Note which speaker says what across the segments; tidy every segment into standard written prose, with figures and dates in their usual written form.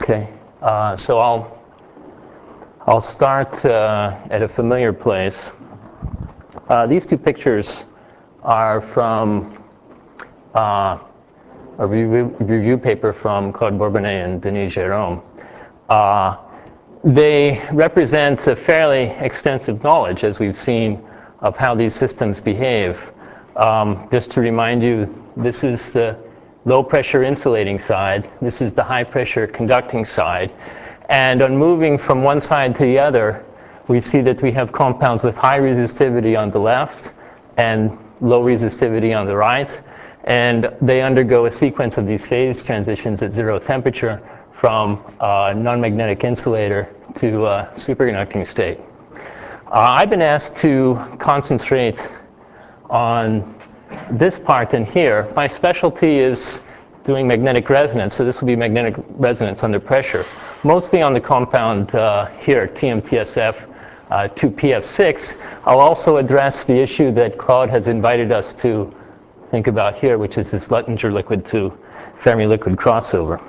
Speaker 1: Okay, so I'll start at a familiar place. These two pictures are from a review paper from Claude Bourbonnais and Denis Jérôme. They represent a fairly extensive knowledge, as we've seen, of how these systems behave. Just to remind you, this is the low pressure insulating side. This is the high pressure conducting side. And on moving from one side to the other, we see that we have compounds with high resistivity on the left and low resistivity on the right. And they undergo a sequence of these phase transitions at zero temperature from non-magnetic insulator to superconducting state. I've been asked to concentrate on this part in here. My specialty is doing magnetic resonance, so this will be magnetic resonance under pressure, mostly on the compound here, TMTSF2PF6. I'll also address the issue that Claude has invited us to think about here, which is this Luttinger liquid to Fermi liquid crossover.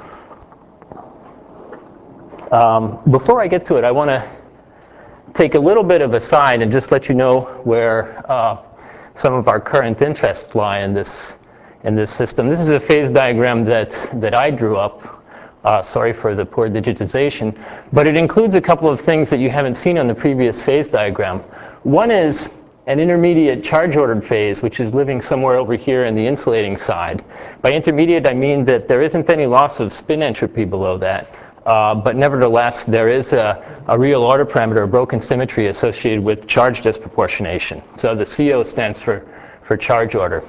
Speaker 1: Before I get to it, I want to take a little bit of a side and just let you know where some of our current interests lie in this system. This is a phase diagram that I drew up. Sorry for the poor digitization, but it includes a couple of things that you haven't seen on the previous phase diagram. One is an intermediate charge-ordered phase, which is living somewhere over here in the insulating side. By intermediate, I mean that there isn't any loss of spin entropy below that. But nevertheless, there is a real order parameter, a broken symmetry associated with charge disproportionation. So the CO stands for charge order.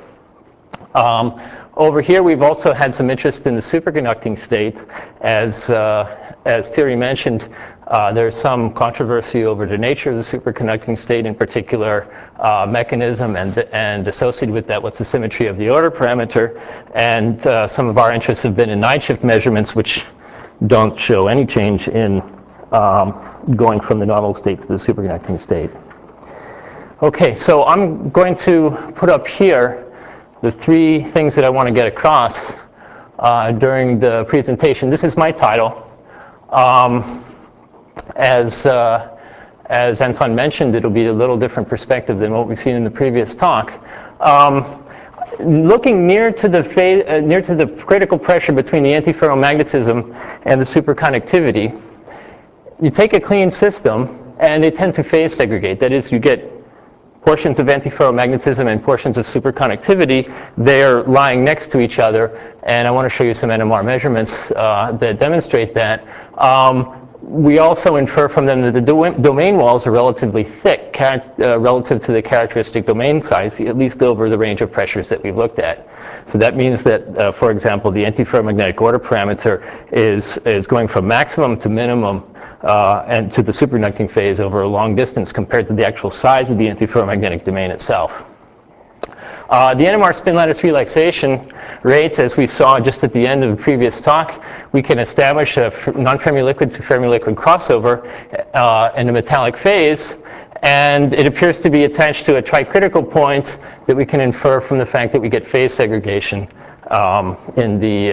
Speaker 1: Over here, we've also had some interest in the superconducting state. As Thierry mentioned, there's some controversy over the nature of the superconducting state, in particular mechanism, and associated with that, what's the symmetry of the order parameter. And some of our interests have been in night shift measurements, which don't show any change in going from the normal state to the superconducting state. Okay, so I'm going to put up here the three things that I want to get across during the presentation. This is my title. As Antoine mentioned, it'll be a little different perspective than what we've seen in the previous talk. Looking near to the critical pressure between the antiferromagnetism and the superconductivity, you take a clean system and they tend to phase segregate. That is, you get portions of antiferromagnetism and portions of superconductivity. They're lying next to each other, and I want to show you some NMR measurements that demonstrate that. We also infer from them that the domain walls are relatively thick relative to the characteristic domain size, at least over the range of pressures that we've looked at. So that means that, for example, the antiferromagnetic order parameter is going from maximum to minimum and to the superconducting phase over a long distance compared to the actual size of the antiferromagnetic domain itself. The NMR spin lattice relaxation rates, as we saw just at the end of the previous talk, we can establish a non-Fermi liquid to Fermi liquid crossover in a metallic phase, and it appears to be attached to a tricritical point that we can infer from the fact that we get phase segregation in the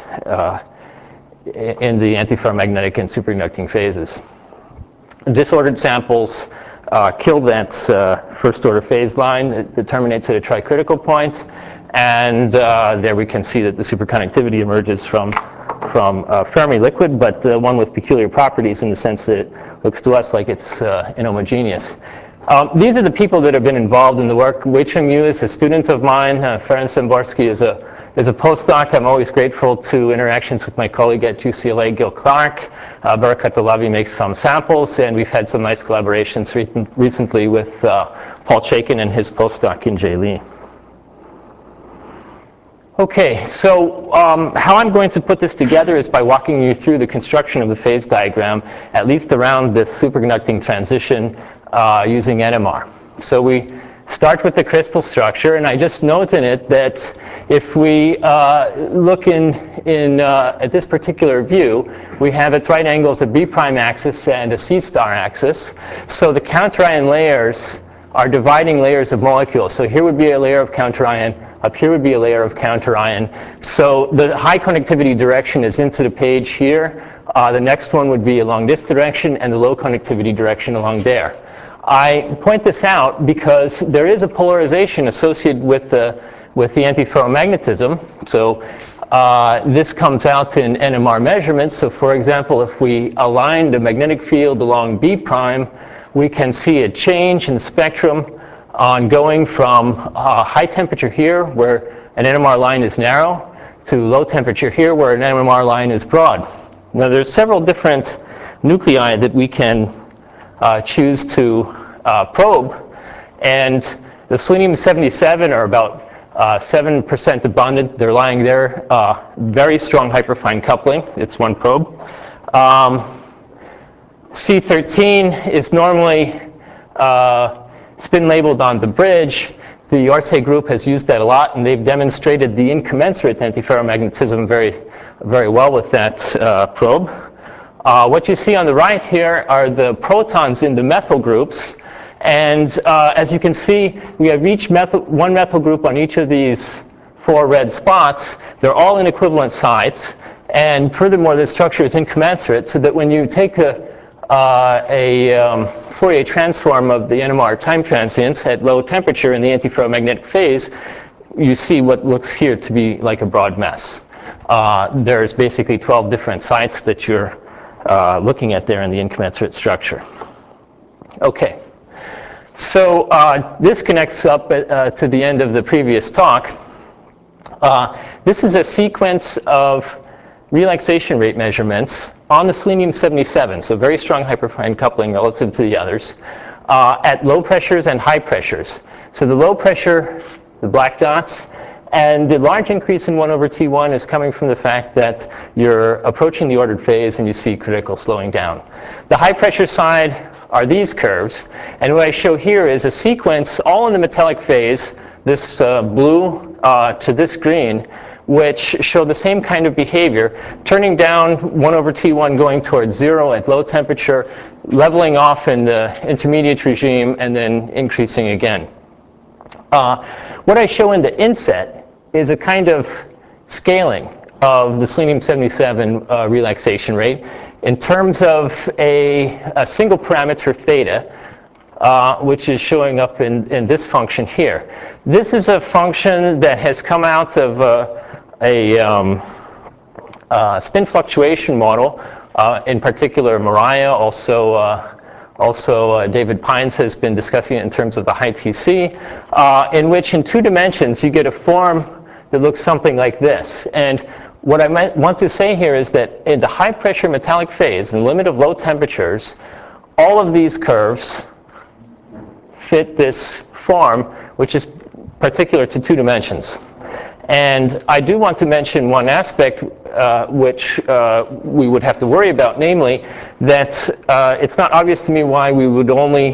Speaker 1: antiferromagnetic and superconducting phases. Disordered samples kill that first order phase line. It terminates at a tricritical point, and there we can see that the superconductivity emerges from Fermi liquid, but one with peculiar properties in the sense that it looks to us like it's inhomogeneous. These are the people that have been involved in the work. Wei-Chung Yu is a student of mine. Ferenc Szymborski is a postdoc. I'm always grateful to interactions with my colleague at UCLA, Gil Clark. Barakat Alavi makes some samples, and we've had some nice collaborations recently with Paul Chaikin and his postdoc in J. Lee. Okay, so how I'm going to put this together is by walking you through the construction of the phase diagram, at least around this superconducting transition using NMR. So we start with the crystal structure, and I just note in it that if we look at this particular view, we have at right angles a B prime axis and a C star axis. So the counterion layers are dividing layers of molecules. So here would be a layer of counterion Up here would be a layer of counter ion. So the high conductivity direction is into the page here. The next one would be along this direction, and the low conductivity direction along there. I point this out because there is a polarization associated with the antiferromagnetism. So this comes out in NMR measurements. So for example, if we align the magnetic field along B prime, we can see a change in the spectrum on going from high temperature here, where an NMR line is narrow, to low temperature here, where an NMR line is broad. Now there's several different nuclei that we can choose to probe, and the selenium-77 are about 7% abundant. They're lying there. Very strong hyperfine coupling. It's one probe. C13 is normally spin labeled on the bridge. The Yortse group has used that a lot, and they've demonstrated the incommensurate antiferromagnetism very, very well with that probe. What you see on the right here are the protons in the methyl groups. And as you can see, we have one methyl group on each of these 4 red spots. They're all in equivalent sites. And furthermore, the structure is incommensurate, so that when you take a Fourier transform of the NMR time transients at low temperature in the antiferromagnetic phase, you see what looks here to be like a broad mess. There's basically 12 different sites that you're looking at there in the incommensurate structure. Okay. So this connects up to the end of the previous talk. This is a sequence of relaxation rate measurements on the selenium-77, so very strong hyperfine coupling relative to the others, at low pressures and high pressures. So the low pressure, the black dots, and the large increase in 1/T1 is coming from the fact that you're approaching the ordered phase and you see critical slowing down. The high pressure side are these curves, and what I show here is a sequence all in the metallic phase, this blue to this green, which show the same kind of behavior, turning down 1/T1 going towards 0 at low temperature, leveling off in the intermediate regime, and then increasing again. What I show in the inset is a kind of scaling of the selenium-77 relaxation rate in terms of a single parameter theta, which is showing up in this function here. This is a function that has come out of a spin fluctuation model, in particular Mariah, also David Pines has been discussing it in terms of the high TC, in which in 2 dimensions you get a form that looks something like this. And what I want to say here is that in the high pressure metallic phase, in the limit of low temperatures, all of these curves fit this form, which is particular to 2 dimensions. And I do want to mention one aspect which we would have to worry about, namely that it's not obvious to me why we would only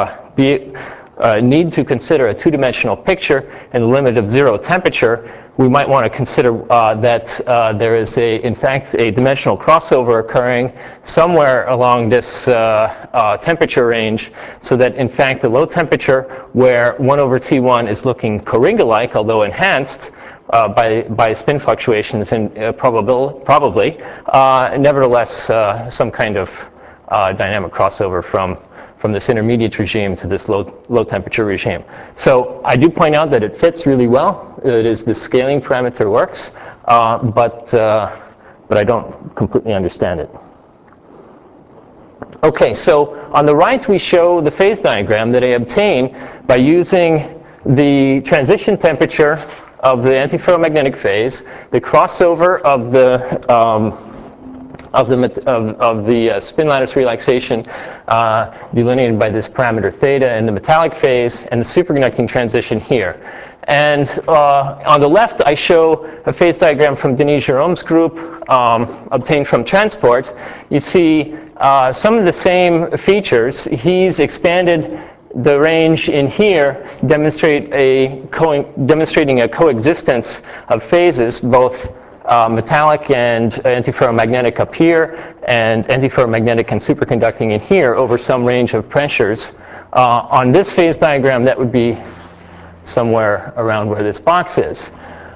Speaker 1: need to consider a 2-dimensional picture in the limit of 0 temperature. We might want to consider that there is, in fact, a dimensional crossover occurring somewhere along this temperature range, so that, in fact, the low temperature, where 1/T1 is looking Coringa-like, although enhanced by spin fluctuations and probably, nevertheless, some kind of dynamic crossover from this intermediate regime to this low temperature regime. So I do point out that it fits really well. It is the scaling parameter works, but I don't completely understand it. Okay, so on the right we show the phase diagram that I obtain by using the transition temperature of the antiferromagnetic phase, the crossover of the spin lattice relaxation delineated by this parameter theta in the metallic phase, and the superconducting transition here. And on the left, I show a phase diagram from Denis Gérome's group obtained from transport. You see some of the same features. He's expanded the range in here, demonstrating a coexistence of phases, both metallic and antiferromagnetic up here, and antiferromagnetic and superconducting in here over some range of pressures. On this phase diagram, that would be somewhere around where this box is.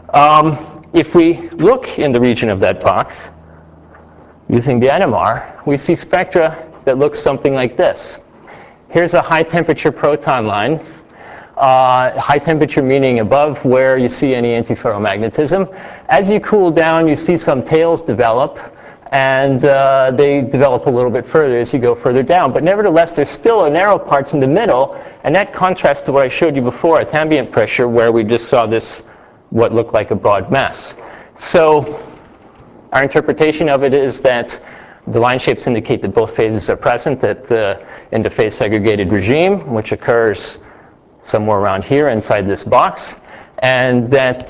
Speaker 1: If we look in the region of that box, using the NMR, we see spectra that looks something like this. Here's a high temperature proton line. High temperature meaning above where you see any antiferromagnetism. As you cool down, you see some tails develop, and they develop a little bit further as you go further down. But nevertheless, there's still a narrow part in the middle, and that contrasts to what I showed you before at ambient pressure, where we just saw this, what looked like a broad mass. So our interpretation of it is that the line shapes indicate that both phases are present in the phase segregated regime, which occurs somewhere around here inside this box, and that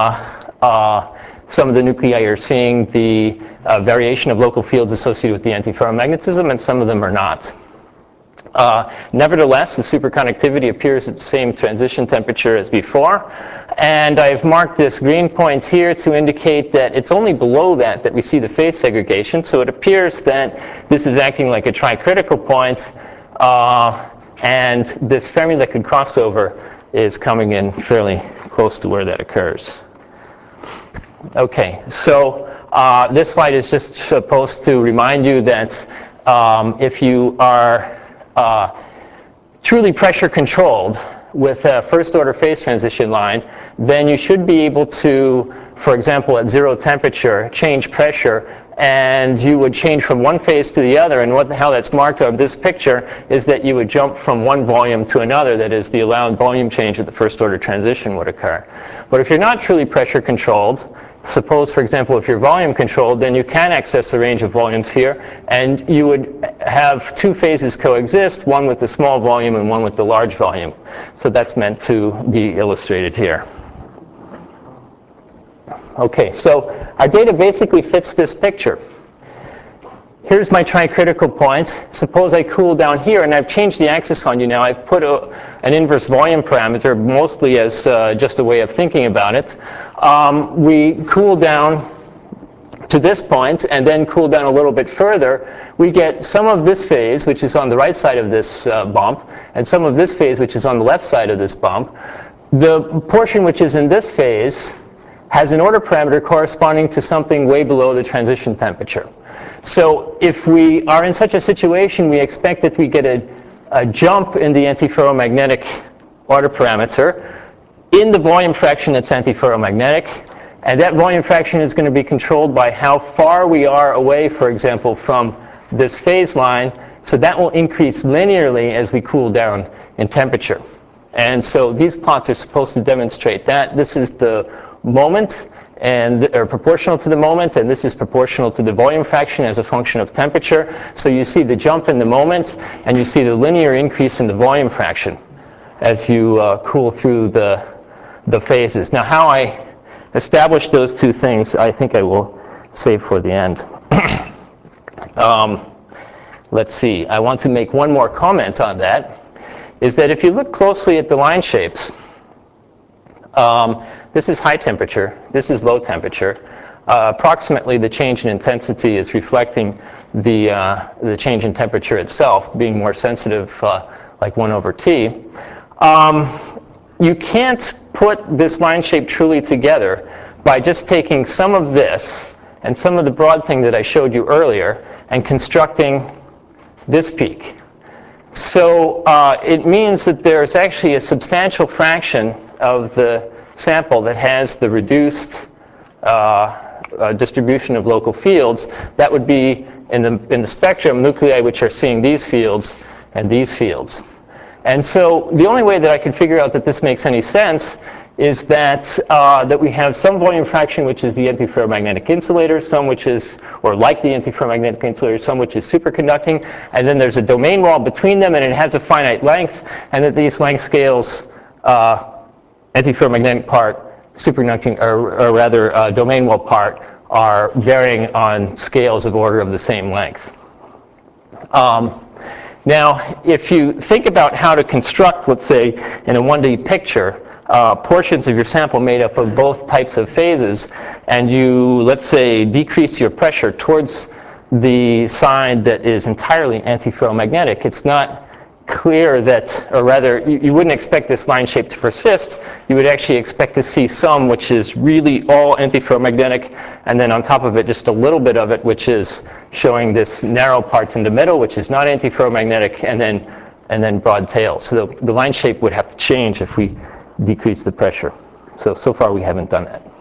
Speaker 1: some of the nuclei are seeing the variation of local fields associated with the antiferromagnetism, and some of them are not. Nevertheless, the superconductivity appears at the same transition temperature as before, and I've marked this green point here to indicate that it's only below that that we see the phase segregation, so it appears that this is acting like a tricritical point, and this Fermi liquid crossover is coming in fairly close to where that occurs. Okay, so this slide is just supposed to remind you that if you are truly pressure controlled with a first order phase transition line, then you should be able to, for example, at 0 temperature, change pressure, and you would change from one phase to the other. And how that's marked on this picture is that you would jump from one volume to another, that is, the allowed volume change at the first order transition would occur. But if you're not truly pressure controlled, suppose, for example, if you're volume controlled, then you can access the range of volumes here, and you would have two phases coexist, one with the small volume and one with the large volume. So that's meant to be illustrated here. Okay, so our data basically fits this picture. Here's my tricritical point. Suppose I cool down here, and I've changed the axis on you now. I've put an inverse volume parameter, mostly as just a way of thinking about it. We cool down to this point, and then cool down a little bit further. We get some of this phase, which is on the right side of this bump, and some of this phase, which is on the left side of this bump. The portion which is in this phase has an order parameter corresponding to something way below the transition temperature. So if we are in such a situation, we expect that we get a jump in the antiferromagnetic order parameter in the volume fraction that's antiferromagnetic, and that volume fraction is going to be controlled by how far we are away, for example, from this phase line. So that will increase linearly as we cool down in temperature. And so these plots are supposed to demonstrate that. This is the moment, and are proportional to the moment, and this is proportional to the volume fraction as a function of temperature. So you see the jump in the moment, and you see the linear increase in the volume fraction as you cool through the phases. Now, how I establish those two things, I think I will save for the end. Let's see. I want to make one more comment on that, is that if you look closely at the line shapes, this is high temperature, this is low temperature. Approximately the change in intensity is reflecting the change in temperature itself, being more sensitive, like 1 over T. You can't put this line shape truly together by just taking some of this and some of the broad thing that I showed you earlier and constructing this peak. So it means that there's actually a substantial fraction of the sample that has the reduced distribution of local fields. That would be in the spectrum nuclei which are seeing these fields and these fields. And so the only way that I can figure out that this makes any sense is that we have some volume fraction which is the antiferromagnetic insulator, some which is, or like the antiferromagnetic insulator, some which is superconducting, and then there's a domain wall between them, and it has a finite length, and that these length scales, antiferromagnetic part, superconducting, or rather domain wall part, are varying on scales of order of the same length. Now, if you think about how to construct, let's say, in a 1D picture, portions of your sample made up of both types of phases, and you, let's say, decrease your pressure towards the side that is entirely antiferromagnetic, it's not clear that, or rather, you wouldn't expect this line shape to persist. You would actually expect to see some which is really all antiferromagnetic, and then on top of it, just a little bit of it, which is showing this narrow part in the middle, which is not antiferromagnetic, and then broad tail. So the line shape would have to change if we decrease the pressure. So far we haven't done that.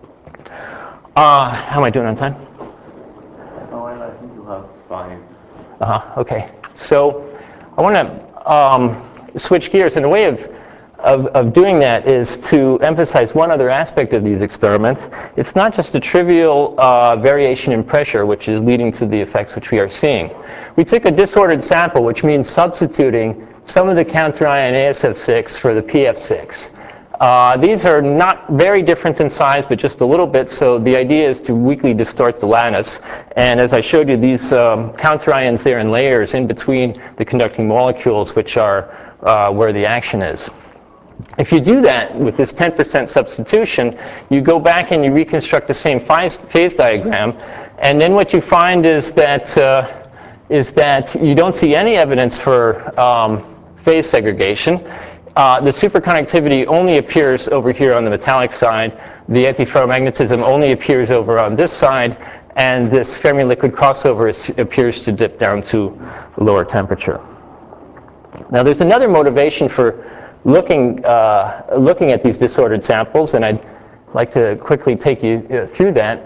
Speaker 1: How am I doing on time?
Speaker 2: Oh, well, I think you have 5.
Speaker 1: Okay. So I want to switch gears. And a way of doing that is to emphasize one other aspect of these experiments. It's not just a trivial variation in pressure which is leading to the effects which we are seeing. We took a disordered sample, which means substituting some of the counterion ASF6 for the PF6. These are not very different in size, but just a little bit, so the idea is to weakly distort the lattice. And as I showed you, these counterions there in layers in between the conducting molecules, which are where the action is. If you do that with this 10% substitution, you go back and you reconstruct the same phase diagram, and then what you find is that you don't see any evidence for phase segregation. The superconductivity only appears over here on the metallic side. The antiferromagnetism only appears over on this side. And this Fermi-liquid crossover appears to dip down to lower temperature. Now, there's another motivation for looking at these disordered samples, and I'd like to quickly take you through that.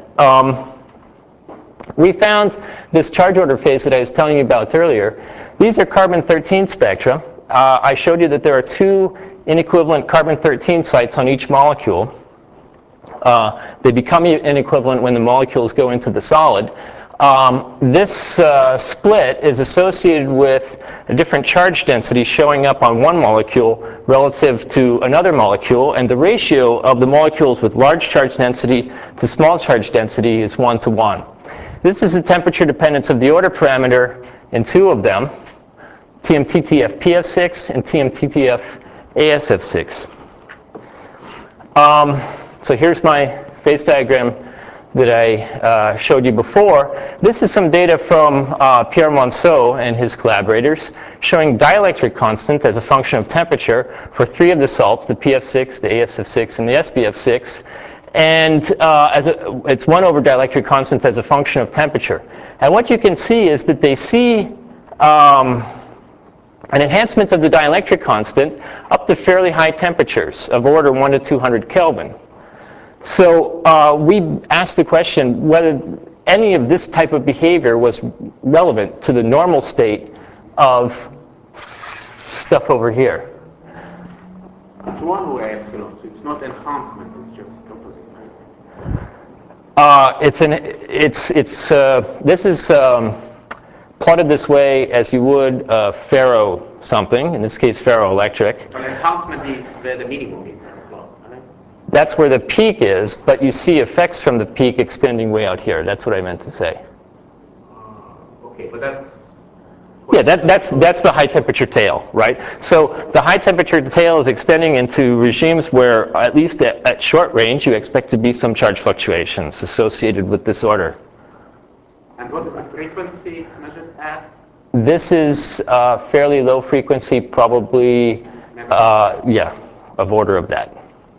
Speaker 1: We found this charge order phase that I was telling you about earlier. These are carbon-13 spectra. I showed you that there are 2 inequivalent carbon-13 sites on each molecule. They become inequivalent when the molecules go into the solid. This split is associated with a different charge density showing up on one molecule relative to another molecule, and the ratio of the molecules with large charge density to small charge density is 1 to 1. This is the temperature dependence of the order parameter in 2 of them, TMTTF PF6 and TMTTF ASF6. So here's my phase diagram that I showed you before. This is some data from Pierre Monceau and his collaborators showing dielectric constant as a function of temperature for 3 of the salts, the PF6, the ASF6, and the SPF6. And it's 1 over dielectric constant as a function of temperature. And what you can see is that they see an enhancement of the dielectric constant up to fairly high temperatures of order 1 to 200 Kelvin. So we asked the question whether any of this type of behavior was relevant to the normal state of stuff over here.
Speaker 2: It's 1 over epsilon, so it's not enhancement, it's just opposite, right?
Speaker 1: This is plotted this way as you would ferro something, in this case ferroelectric.
Speaker 2: But enhancement is where the minimum is on the plot, right?
Speaker 1: That's where the peak is, but you see effects from the peak extending way out here. That's what I meant to say.
Speaker 2: Okay, but that's...
Speaker 1: Yeah, that's the high temperature tail, right? So the high temperature tail is extending into regimes where, at least at short range, you expect to be some charge fluctuations associated with this order.
Speaker 2: And what is the frequency it's measured at?
Speaker 1: This is fairly low frequency, probably, of order of that.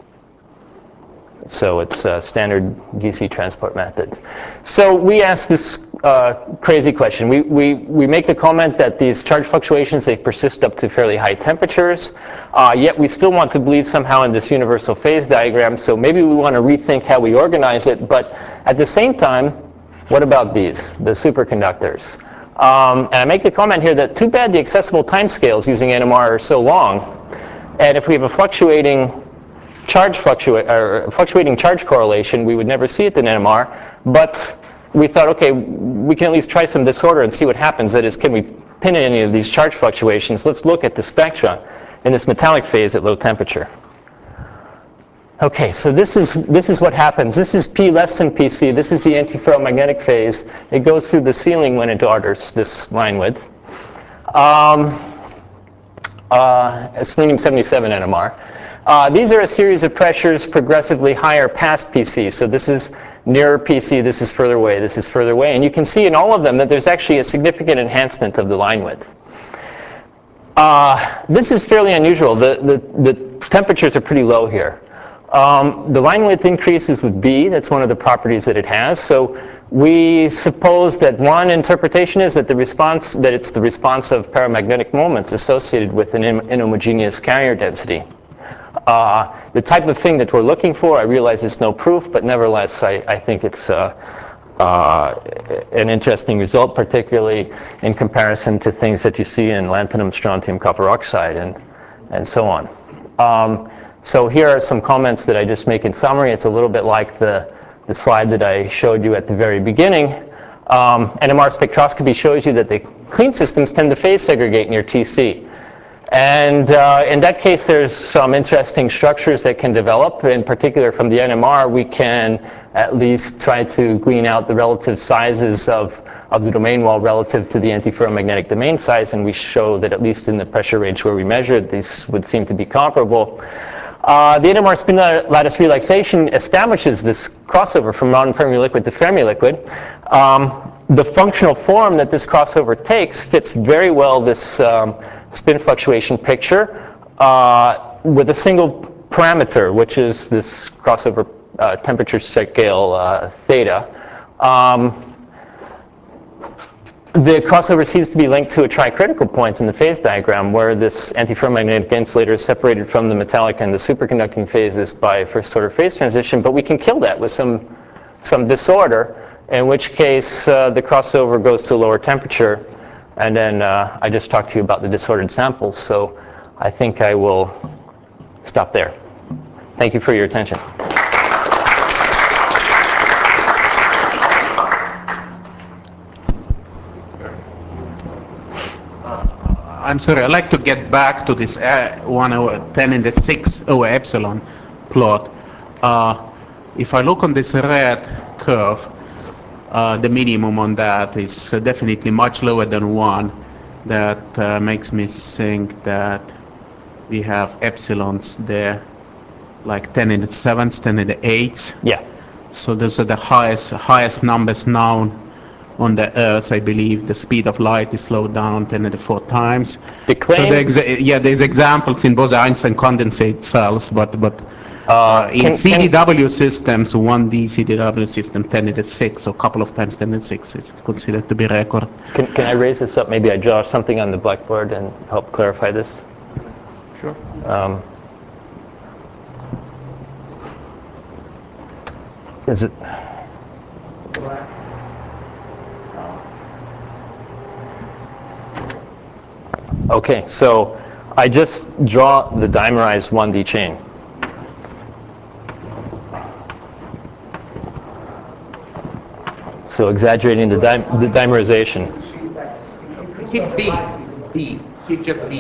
Speaker 1: So it's standard DC transport methods. So we asked this crazy question. We make the comment that these charge fluctuations, they persist up to fairly high temperatures, yet we still want to believe somehow in this universal phase diagram, so maybe we want to rethink how we organize it, but at the same time, what about these, the superconductors? And I make the comment here that too bad the accessible timescales using NMR are so long, and if we have a fluctuating charge correlation, we would never see it in NMR, but we thought, okay, we can at least try some disorder and see what happens. That is, can we pin any of these charge fluctuations? Let's look at the spectra in this metallic phase at low temperature. Okay, so this is what happens. This is P less than PC. This is the antiferromagnetic phase. It goes through the ceiling when it orders this line width. Selenium-77 NMR. These are a series of pressures progressively higher past PC. So this is nearer PC, this is further away, this is further away. And you can see in all of them that there's actually a significant enhancement of the line width. This is fairly unusual. The temperatures are pretty low here. The line width increases with B. That's one of the properties that it has. So we suppose that one interpretation is that it's the response of paramagnetic moments associated with an inhomogeneous carrier density. The type of thing that we're looking for, I realize it's no proof, but nevertheless, I think it's an interesting result, particularly in comparison to things that you see in lanthanum, strontium, copper oxide, and so on. So here are some comments that I just make in summary. It's a little bit like the slide that I showed you at the very beginning. NMR spectroscopy shows you that the clean systems tend to phase segregate near TC. And in that case, there's some interesting structures that can develop. In particular, from the NMR, we can at least try to glean out the relative sizes of the domain wall relative to the antiferromagnetic domain size. And we show that at least in the pressure range where we measured, these would seem to be comparable. The NMR spin lattice relaxation establishes this crossover from non-Fermi liquid to Fermi liquid. The functional form that this crossover takes fits very well this spin fluctuation picture with a single parameter, which is this crossover temperature scale theta. The crossover seems to be linked to a tricritical point in the phase diagram where this antiferromagnetic insulator is separated from the metallic and the superconducting phases by first order phase transition, but we can kill that with some disorder, in which case the crossover goes to a lower temperature. And then I just talked to you about the disordered samples, so I think I will stop there. Thank you for your attention.
Speaker 2: I'm sorry, I'd like to get back to this 1 over 10 in the 6 over epsilon plot. If I look on this red curve, the minimum on that is definitely much lower than 1. That makes me think that we have epsilons there, like 10 in the 7ths, 10 in the 8ths.
Speaker 1: Yeah.
Speaker 2: So those are the highest numbers known on the Earth, I believe. The speed of light is slowed down 10 to the 4 times.
Speaker 1: The claim,
Speaker 2: there's examples in Bose-Einstein condensate cells, but in CDW systems, 1D CDW system 10 to the 6, so a couple of times 10 to the 6 is considered to be record.
Speaker 1: Can I raise this up? Maybe I draw something on the blackboard and help clarify this.
Speaker 2: Sure.
Speaker 1: Is it? Okay, so I just draw the dimerized 1D chain. So exaggerating the dimerization.
Speaker 2: Hit B. Hit just B.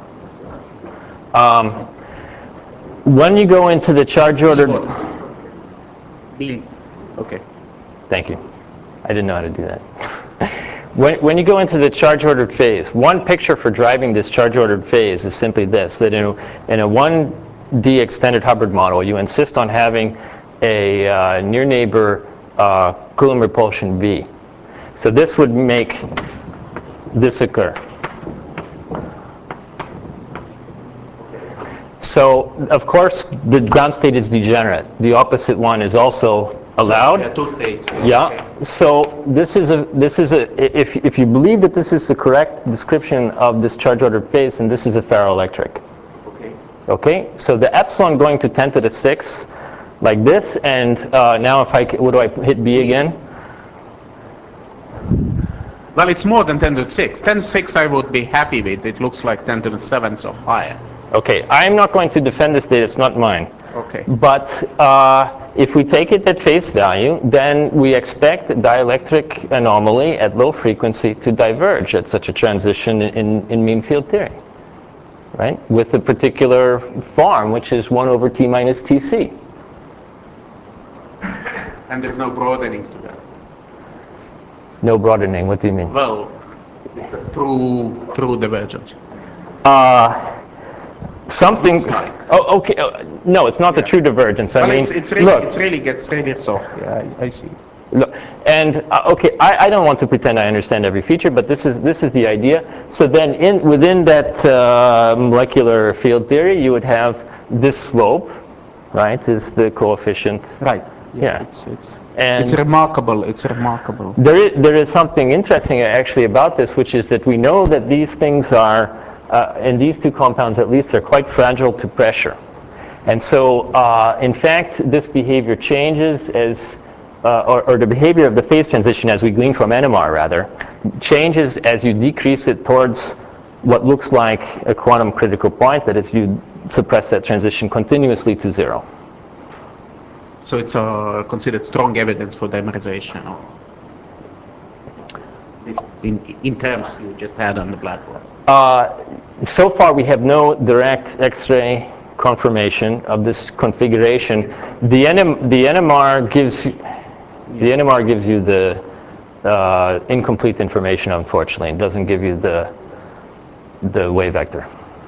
Speaker 1: When you go into the charge ordered...
Speaker 2: B. Okay.
Speaker 1: Thank you. I didn't know how to do that. When you go into the charge ordered phase, one picture for driving this charge ordered phase is simply this, that in a 1D extended Hubbard model, you insist on having a near neighbor Coulomb repulsion V. So this would make this occur. So, of course, the ground state is degenerate. The opposite one is also allowed.
Speaker 2: Yeah, 2 states.
Speaker 1: Yeah.
Speaker 2: Okay.
Speaker 1: So if you believe that this is the correct description of this charge ordered phase, then this is a ferroelectric.
Speaker 2: Okay.
Speaker 1: Okay. So the epsilon going to 10 to the 6, like this, and now if what do I hit B again?
Speaker 2: Well, it's more than 10 to the 6. 10 to the 6 I would be happy with. It looks like 10 to the 7 or higher.
Speaker 1: Okay. I'm not going to defend this data. It's not mine.
Speaker 2: Okay.
Speaker 1: But if we take it at face value, then we expect dielectric anomaly at low frequency to diverge at such a transition in mean field theory, right? With a particular form, which is 1 over T minus Tc.
Speaker 2: And there's no broadening to that.
Speaker 1: No broadening. What do you mean?
Speaker 2: Well, it's a true divergence.
Speaker 1: Something.
Speaker 2: Like.
Speaker 1: Oh, okay. No, it's not the true divergence. I mean,
Speaker 2: It really gets really soft. Yeah, I see.
Speaker 1: And okay, I don't want to pretend I understand every feature, but this is the idea. So then within that molecular field theory, you would have this slope, right, is the coefficient.
Speaker 2: Right.
Speaker 1: Yeah.
Speaker 2: It's remarkable. It's remarkable.
Speaker 1: There is something interesting actually about this, which is that we know that these things are, in these two compounds at least, are quite fragile to pressure. And so, in fact, this behavior changes as, or the behavior of the phase transition, as we glean from NMR rather, changes as you decrease it towards what looks like a quantum critical point, that is, you suppress that transition continuously to zero.
Speaker 2: So it's considered strong evidence for dimerization, or this in terms you just had on the black hole.
Speaker 1: So far, we have no direct X-ray confirmation of this configuration. The NMR gives you the incomplete information, unfortunately. It doesn't give you the wave vector.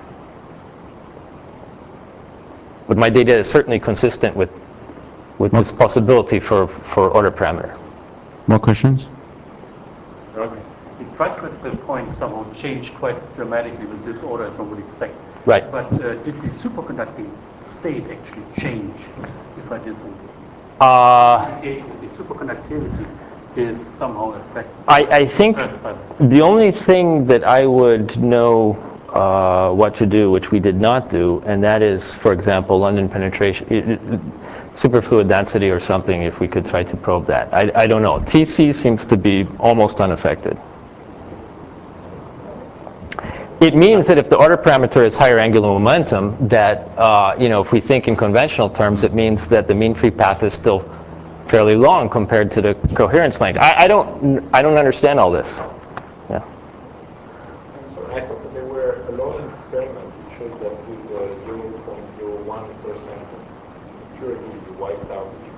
Speaker 1: But my data is certainly consistent with this possibility for order parameter.
Speaker 3: More questions?
Speaker 4: The tri-critical point somehow changed quite dramatically with this order, as one would expect.
Speaker 1: Right.
Speaker 4: But did the superconducting state actually change if I just the superconductivity is somehow affected?
Speaker 1: I think the only thing that I would know what to do, which we did not do, and that is, for example, London penetration, superfluid density or something, if we could try to probe that. I don't know. TC seems to be almost unaffected. It means that if the order parameter is higher angular momentum, that if we think in conventional terms, it means that the mean free path is still fairly long compared to the coherence length. I don't understand all this. Yeah.
Speaker 5: So I thought there were a lot of experiments which showed that with 0.01% purity, you wiped out the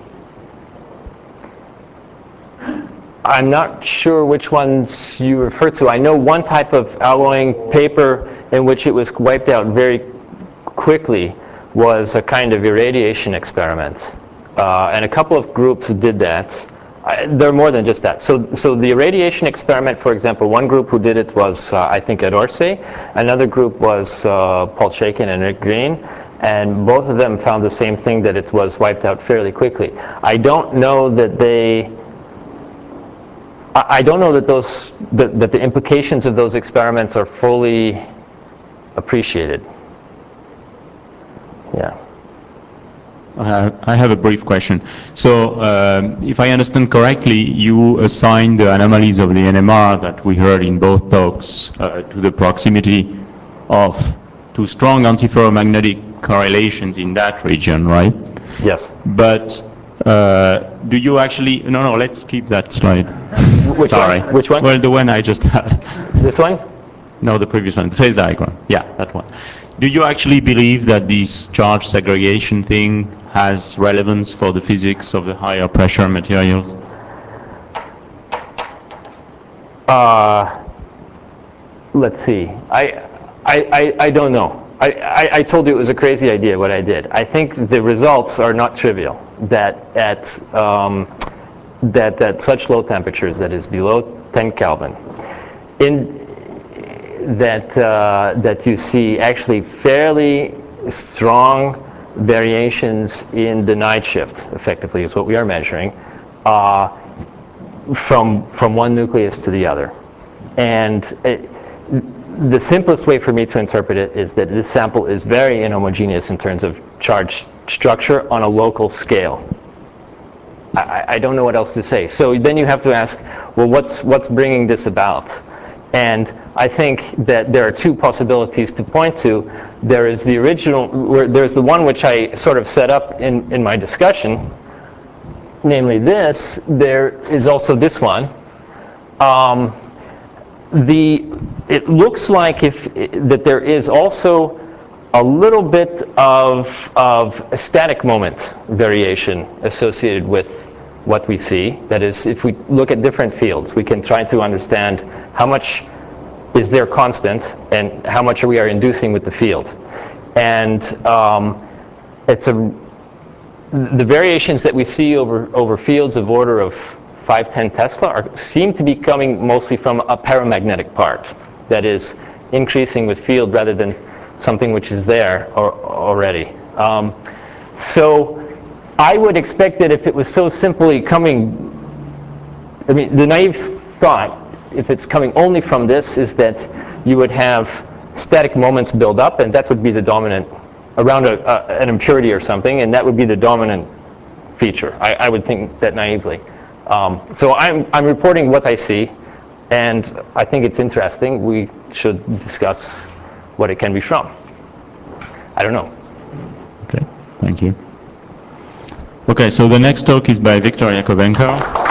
Speaker 5: superconductivity.
Speaker 1: I'm not sure which ones you refer to. I know one type of alloying paper in which it was wiped out very quickly was a kind of irradiation experiment. And a couple of groups did that. There are more than just that. So the irradiation experiment, for example, one group who did it was, I think, Ed Orsay. Another group was Paul Chaikin and Rick Green. And both of them found the same thing, that it was wiped out fairly quickly. I don't know that the implications of those experiments are fully appreciated. Yeah.
Speaker 3: I have a brief question. So, if I understand correctly, you assigned the anomalies of the NMR that we heard in both talks to the proximity of two strong antiferromagnetic correlations in that region, right?
Speaker 1: Yes.
Speaker 3: But do you actually? No. Let's keep that slide.
Speaker 1: Which
Speaker 3: Sorry.
Speaker 1: one? Which one?
Speaker 3: Well, the one I just had.
Speaker 1: This one?
Speaker 3: No, the previous one. The phase diagram. Yeah, that one. Do you actually believe that this charge segregation thing has relevance for the physics of the higher pressure materials?
Speaker 1: Let's see. I don't know. I told you it was a crazy idea what I did. I think the results are not trivial. That at such low temperatures, that is below 10 Kelvin, that you see actually fairly strong variations in the night shift, effectively, is what we are measuring, from one nucleus to the other. And the simplest way for me to interpret it is that this sample is very inhomogeneous in terms of charge structure on a local scale. I don't know what else to say. So then you have to ask, well, what's bringing this about? And I think that there are two possibilities to point to. There is the original, there's the one which I sort of set up in my discussion, namely this. There is also this one. It looks like that there is also a little bit of a static moment variation associated with what we see. That is, if we look at different fields, we can try to understand how much is there constant and how much we are inducing with the field. And the variations that we see over fields of order of 5-10 Tesla seem to be coming mostly from a paramagnetic part, that is increasing with field rather than something which is there already. So I would expect that if it was so simply coming, I mean, the naive thought, if it's coming only from this, is that you would have static moments build up, and that would be the dominant, around an impurity or something, and that would be the dominant feature. I would think that naively. So I'm reporting what I see, and I think it's interesting. We should discuss what it can be from. I don't know.
Speaker 3: Okay, thank you. Okay, so the next talk is by Viktor Yakovenko.